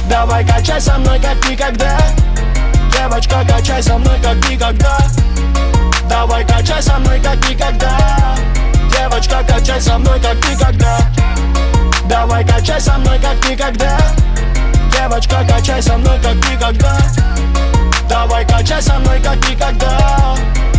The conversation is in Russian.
Давай качай со мной, как никогда. Девочка, качай со мной, как никогда. Давай качай со мной, как никогда. Девочка, качай со мной, как никогда. Давай качай со мной, как никогда. Девочка, качай со мной, как никогда. Давай качай со мной, как никогда.